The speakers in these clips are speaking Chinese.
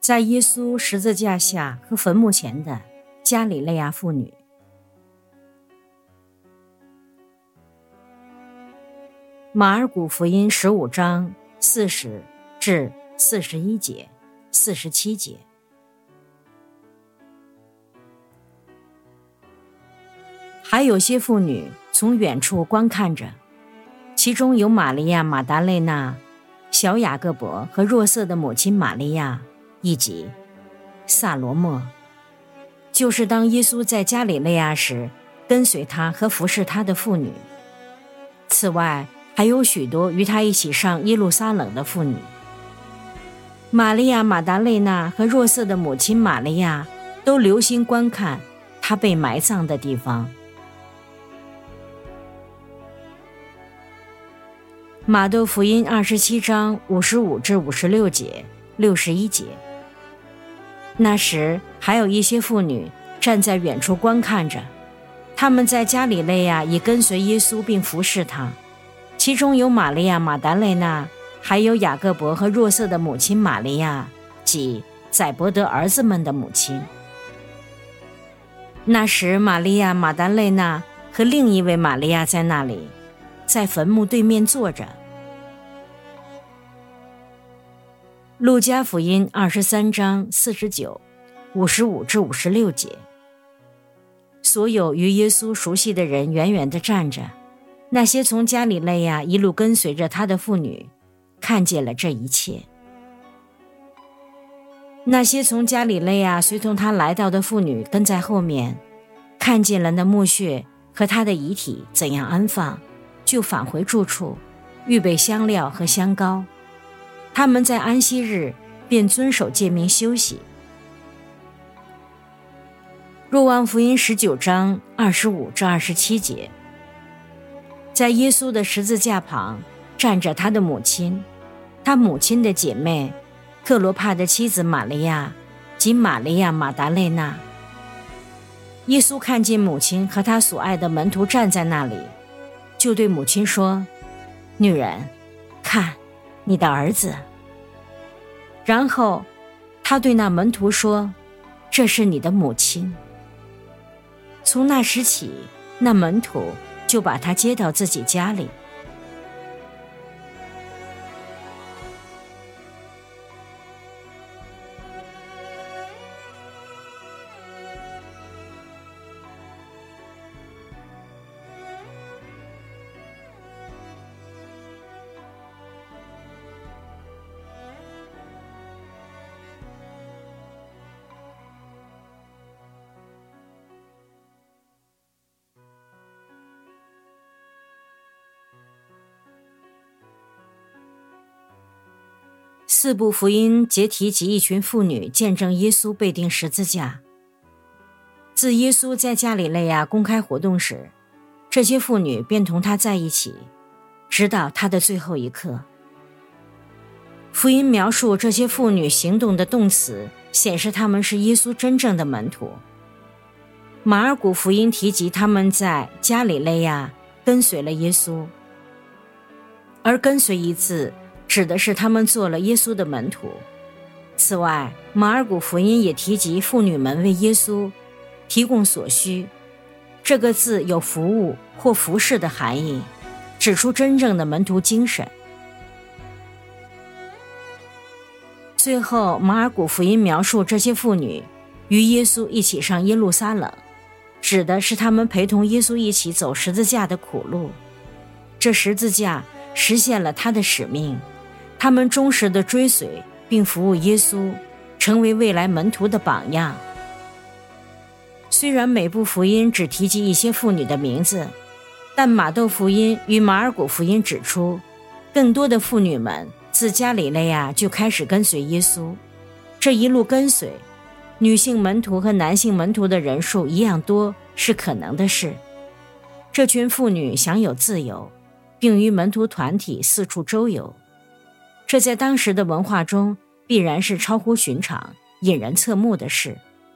在耶稣十字架下和坟墓前的加里肋亚妇女。马尔谷福音15章40至41节、47节。还有些妇女从远处观看着，其中有玛利亚马达肋纳、小雅各伯和若瑟的母亲玛利亚，以及萨罗莫，就是当耶稣在加里肋亚时跟随他和服侍他的妇女。此外还有许多与他一起上耶路撒冷的妇女。玛利亚马达肋纳和若瑟的母亲玛利亚都留心观看他被埋葬的地方。马窦福音27章55至56节、61节。那时还有一些妇女站在远处观看着，他们在加里肋亚已跟随耶稣并服侍他，其中有玛利亚马达肋纳，还有雅各伯和若瑟的母亲玛利亚，即载伯德儿子们的母亲。那时玛利亚马达肋纳和另一位玛利亚在那里，在坟墓对面坐着。路加福音23章49、55至56节。所有与耶稣熟悉的人远远地站着，那些从加里肋亚一路跟随着他的妇女看见了这一切。那些从加里肋亚随同他来到的妇女跟在后面，看见了那墓穴和他的遗体怎样安放，就返回住处，预备香料和香膏。他们在安息日便遵守诫命休息。若望福音19章25至27节。在耶稣的十字架旁站着他的母亲，他母亲的姐妹克罗帕的妻子玛利亚及玛利亚马达肋纳。耶稣看见母亲和他所爱的门徒站在那里，就对母亲说：女人，看你的儿子。然后他对那门徒说：这是你的母亲。从那时起，那门徒就把他接到自己家里。四部福音皆提及一群妇女见证耶稣被钉十字架。自耶稣在加里肋亚公开活动时，这些妇女便同他在一起，直到他的最后一刻。福音描述这些妇女行动的动词，显示她们是耶稣真正的门徒。马尔谷福音提及他们在加里肋亚跟随了耶稣，而跟随一字指的是他们做了耶稣的门徒。此外，马尔谷福音也提及妇女们为耶稣提供所需，这个字有服务或服侍的含义，指出真正的门徒精神。最后，马尔谷福音描述这些妇女与耶稣一起上耶路撒冷，指的是他们陪同耶稣一起走十字架的苦路。这十字架实现了他的使命，他们忠实地追随并服务耶稣，成为未来门徒的榜样。虽然每部福音只提及一些妇女的名字，但马窦福音与马尔谷福音指出，更多的妇女们自加里肋亚就开始跟随耶稣。这一路跟随，女性门徒和男性门徒的人数一样多是可能的事。这群妇女享有自由，并与门徒团体四处周游，这在当时的文化中必然是超乎寻常、引人侧目的事。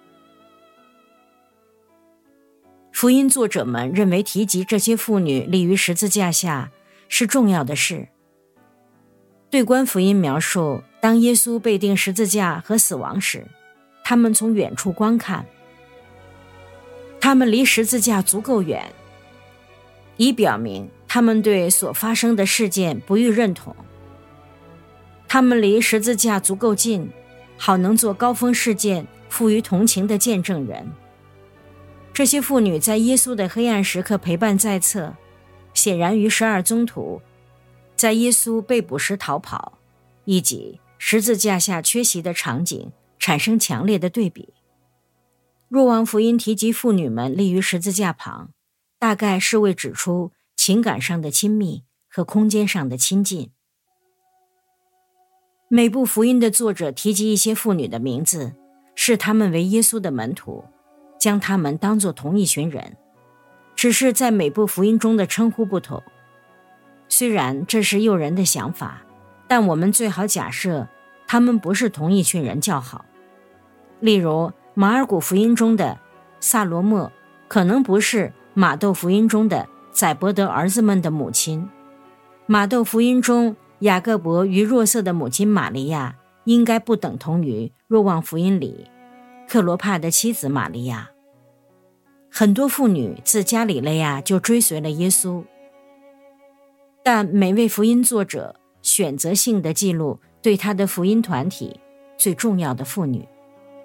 福音作者们认为提及这些妇女立于十字架下是重要的事。对观福音描述当耶稣被钉十字架和死亡时，他们从远处观看，他们离十字架足够远，以表明他们对所发生的事件不予认同。他们离十字架足够近，好能做高峰事件富于同情的见证人。这些妇女在耶稣的黑暗时刻陪伴在侧，显然与12宗徒在耶稣被捕时逃跑，以及十字架下缺席的场景产生强烈的对比。若望福音提及妇女们立于十字架旁，大概是为指出情感上的亲密和空间上的亲近。每部福音的作者提及一些妇女的名字，视他们为耶稣的门徒，将他们当作同一群人，只是在每部福音中的称呼不同。虽然这是诱人的想法，但我们最好假设他们不是同一群人较好。例如马尔谷福音中的萨罗莫可能不是马窦福音中的载伯德儿子们的母亲，马窦福音中雅各伯与若瑟的母亲玛利亚应该不等同于若望福音里克罗帕的妻子玛利亚。很多妇女自加里肋亚就追随了耶稣，但每位福音作者选择性地记录对他的福音团体最重要的妇女。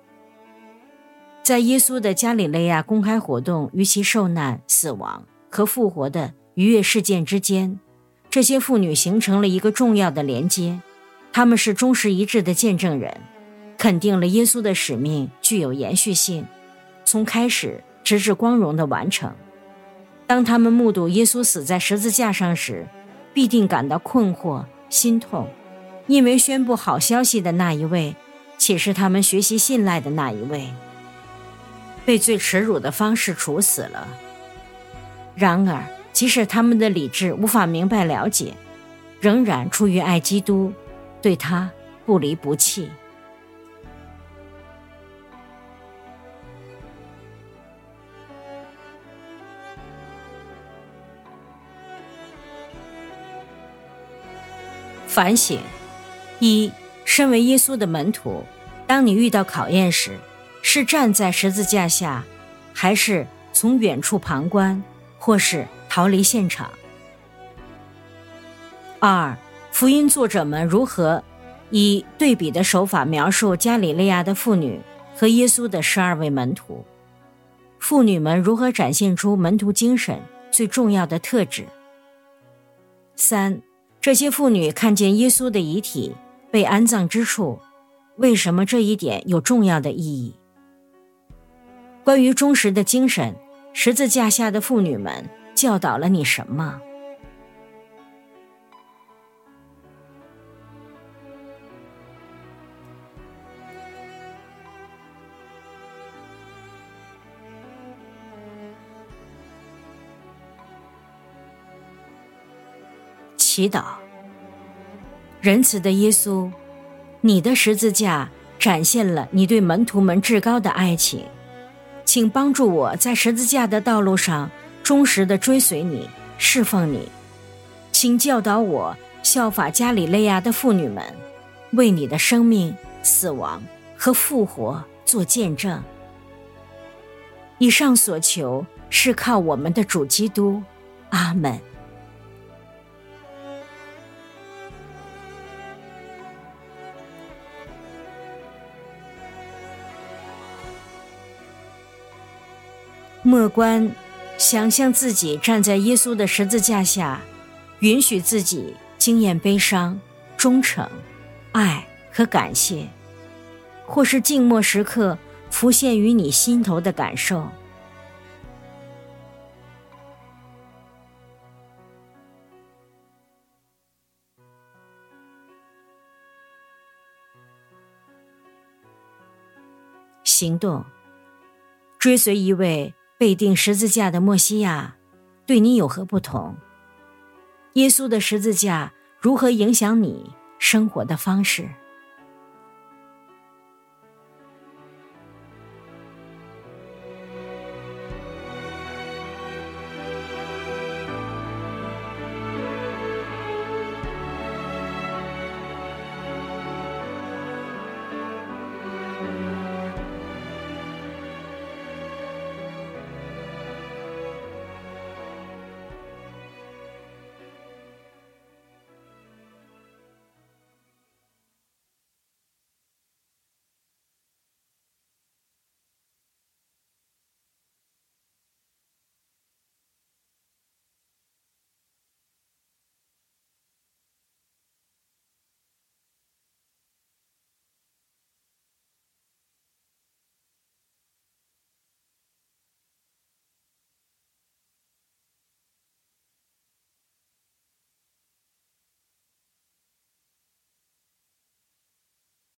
在耶稣的加里肋亚公开活动与其受难、死亡和复活的逾越事件之间，这些妇女形成了一个重要的连接，她们是忠实一致的见证人，肯定了耶稣的使命具有延续性，从开始直至光荣的完成。当他们目睹耶稣死在十字架上时，必定感到困惑、心痛，因为宣布好消息的那一位，且是他们学习信赖的那一位，被最耻辱的方式处死了。然而即使他们的理智无法明白了解，仍然出于爱基督，对他不离不弃。反省：一，身为耶稣的门徒，当你遇到考验时，是站在十字架下，还是从远处旁观，或是逃离现场？二，福音作者们如何以对比的手法描述加里肋亚的妇女和耶稣的12位门徒？妇女们如何展现出门徒精神最重要的特质？三，这些妇女看见耶稣的遗体被安葬之处，为什么这一点有重要的意义？关于忠实的精神，十字架下的妇女们教导了你什么？祈祷。仁慈的耶稣，你的十字架展现了你对门徒们至高的爱情，请帮助我在十字架的道路上忠实地追随你，侍奉你。请教导我效法加里肋亚的妇女们，为你的生命、死亡和复活做见证。以上所求是靠我们的主基督。阿们。默观，想象自己站在耶稣的十字架下，允许自己经验悲伤、忠诚、爱和感谢，或是静默时刻浮现于你心头的感受。行动，追随一位被钉十字架的默西亚，对你有何不同？耶稣的十字架如何影响你生活的方式？